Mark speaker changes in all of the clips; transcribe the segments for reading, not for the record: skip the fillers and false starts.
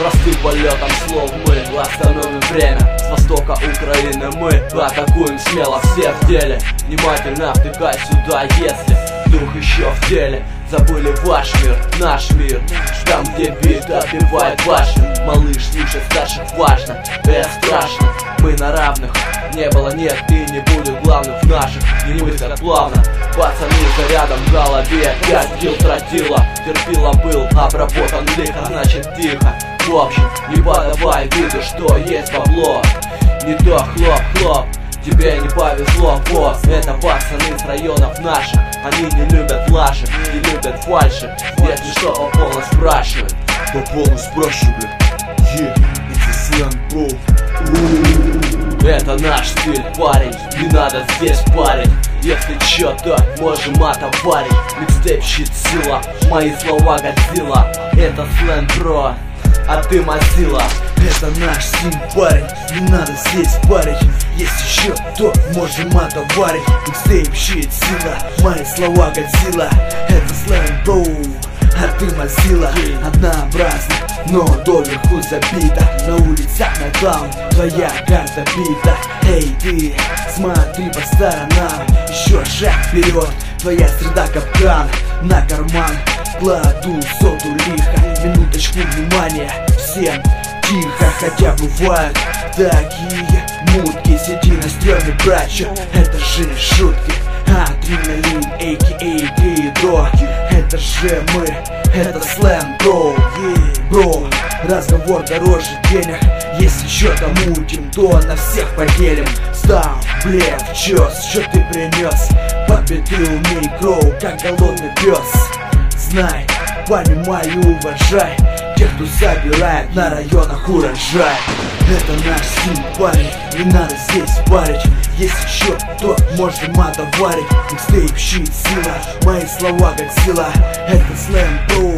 Speaker 1: Простым полетом слов мы остановим время. С востока Украины мы атакуем смело, все в деле. Внимательно втыкай сюда, если вдруг еще в теле. Забыли ваш мир, наш мир. Там, где бит отбивает башню. Малыш, слушай старших важно, это страшно. Мы на равных, не было, нет и не будет главных наших. Не мыслят плавно, пацаны зарядом в голове. 5 килл тротила, терпила был, обработан лихо, значит тихо. В общем, не подавай виду, что есть бабло. Не то хлоп-хлоп, тебе не повезло, вот. Это пацаны с районов наших. Они не любят лажи, не любят фальши. Если что, по полу спрашивают.
Speaker 2: По полу спрашиваю, бля. Это сленг, бро.
Speaker 1: Это наш стиль, парень, не надо здесь парить. Если чё, то можем отоварить. Микстейп щит сила, мои слова Годзилла. Это сленг, бро, а ты Мазила.
Speaker 3: Это наш стиль, парень, не надо здесь парить. Если еще, то можем отоварить. Микстейп щит сила, мои слова Годзилла. Это сленг, бро, а ты Мазила. Однообразно, но доверху забита. На улицах на клаун, твоя карта бита. Эй, ты, смотри по сторонам. Еще шаг вперед, твоя среда капкан. На карман кладу соту лихо. Минуточку внимания, всем тихо. Хотя бывают такие мутки. Сиди на стреме, братча, это же шутки. Адреналин, а.к.а. Гидро. Это же мы, это сленг, бро. Бро, разговор дороже денег. Если что-то мутим, то на всех поделим. Стал, блин, чёс, что ты принес? Победы умей, кроу, как голодный пес. Знай, понимай и уважай тех, кто собирает на районах урожай. Это наш стиль, парень, не надо здесь парить. Если что, то можем отоварить. Микстейп щит сила, мои слова Годзилла. Это сленг, бро,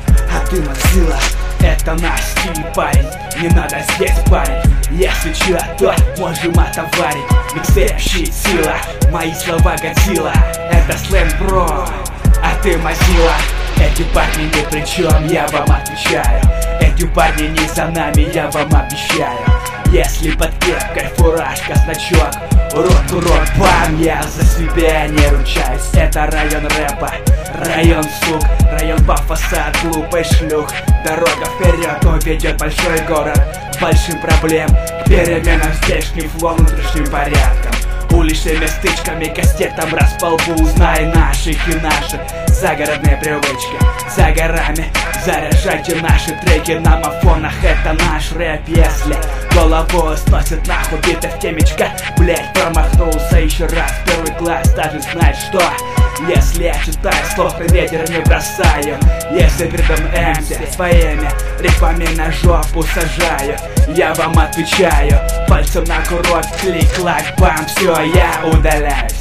Speaker 3: а ты Мазила.
Speaker 4: Это наш стиль, парень, не надо здесь парить. Если чё, то можем отоварить. Микстейп щит сила, мои слова Годзилла. Это сленг, бро, а ты Мазила. Эти парни ни при чем, я вам отвечаю. Эти парни не за нами, я вам обещаю. Если под кепкой фуражка, значок, урод, бам, я за себя не ручаюсь. Это район рэпа, район сук, район пафоса, глупый шлюх. Дорога вперед, он ведет большой город к большим проблем, к переменам здешним внутренним порядком. Уличными стычками, кастетом располбу. Узнай наших и наших загородные привычки. За горами заряжайте наши треки на мафонах. Это наш рэп, если голову сносит нахуй бита в темечко. Блять, промахнулся еще раз, первый класс, даже знаешь что. Если я читаю слов, на ветер не бросаю. Если передом МС своими рифами на жопу сажаю, я вам отвечаю. Пальцем на курок, клик, лайк, бам, все, я удаляюсь.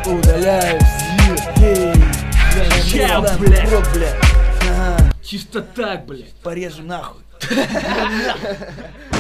Speaker 3: Я, блядь,
Speaker 4: Чисто так, блядь.
Speaker 3: порежу нахуй.